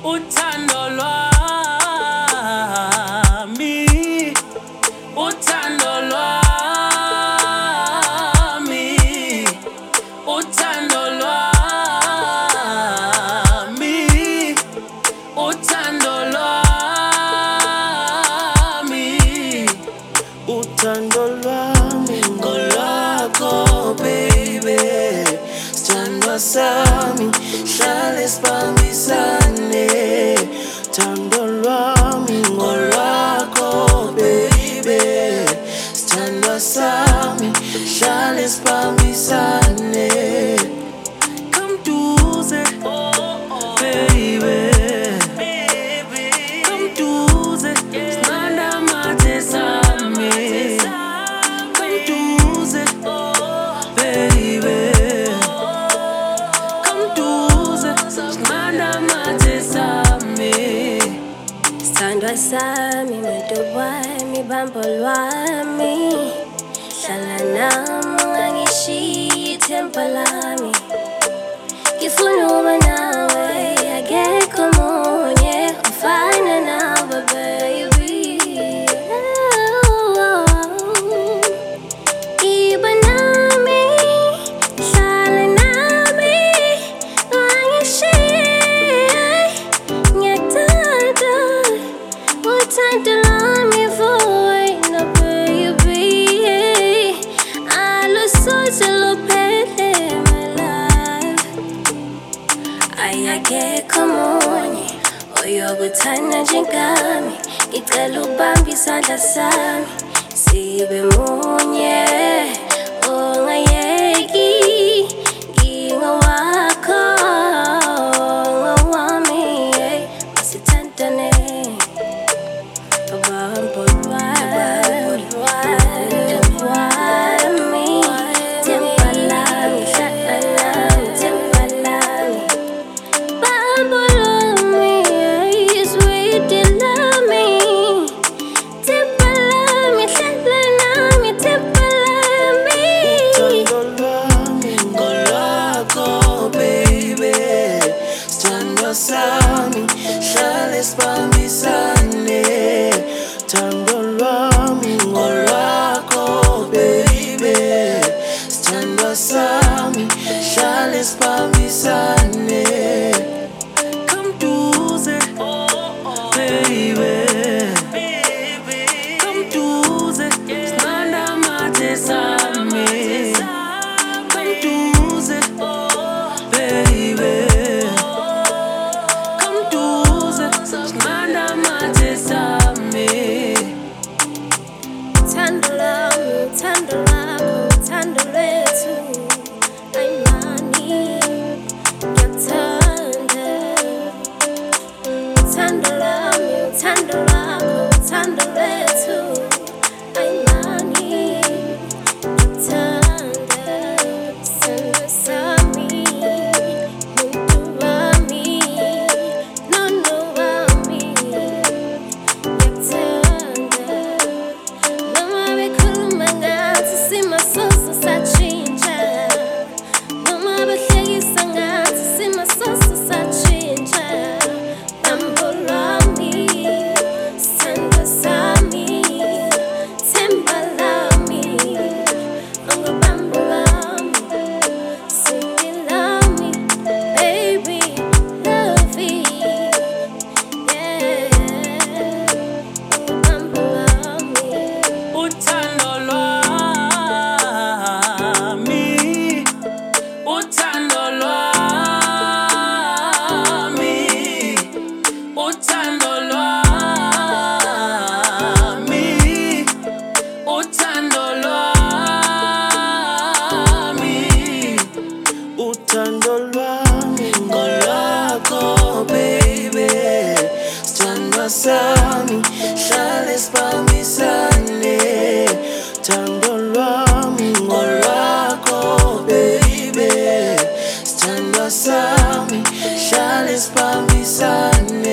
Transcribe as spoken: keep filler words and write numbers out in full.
uthando lwami, uthando lwami, uthando lwami, uthando lwami, uthando lwami ngolwakho baby, sithandwa sami hlale sibambisane, uthando lwami ngolwakho baby, sithandwa sami hlale sibambisane. Come duze baby, come duze sinanda mathe sami, come duze baby, come duze sinanda mathe sami. Sithandwa sami muntu wami bambo lwami, hlala nami ungangishiyi ithemba lami, ngifuna ukuba nawe akekho omunye ofana nawe baby. Iba nami, hlala nami, ungangishiyi, ngiyakuthanda uthando lwami for wena baby, alusoze luphele my life, ayakekho omunye oyokuthanda njengami, ngicela ubambe isandla sami sibe munye, ungayeki ngingowakho ngowami, masithandane bambo lwami, lwami, themba lami, hlala nami, themba lami, bambo lwami, sweetie lami, themba lami, hlala nami, themba lami. Uthando lwami ngolwakho baby, sithandwa sami hlale sibambisane, uthando lwami ngolwakho baby, sithandwa sami hlale sibambisane. Come duze baby, come duze sinanda mathe sami, come duze baby, come duze sinanda mathe sami. Uthando lwami, uthando lwakho, uthando lwethu, ayimani, ngiyakuthanda. Uthando lwami, uthando lwakho, uthando lwethu, ayimani, ngiyakuthanda. Sithandwa sami, muntu wami, nono wami, ngiyakuthanda. Noma bekhuluma ngathi isimo soso satshintsha, noma behlekisa ngathi isimo soso satshintsha, bambo lwami, sithandwa sami, themba lami, ungubambo lwami, sweetie lami, baby, lovey, yeah, ungubambo lwami. Uthando lwami, uthando lwami, uthando lwami, uthando lwami, uthando lwami ngolwakho baby, sithandwa sami hlale sibambisane, uthando lwami ngolwakho baby, sithandwa sami hlale sibambisane.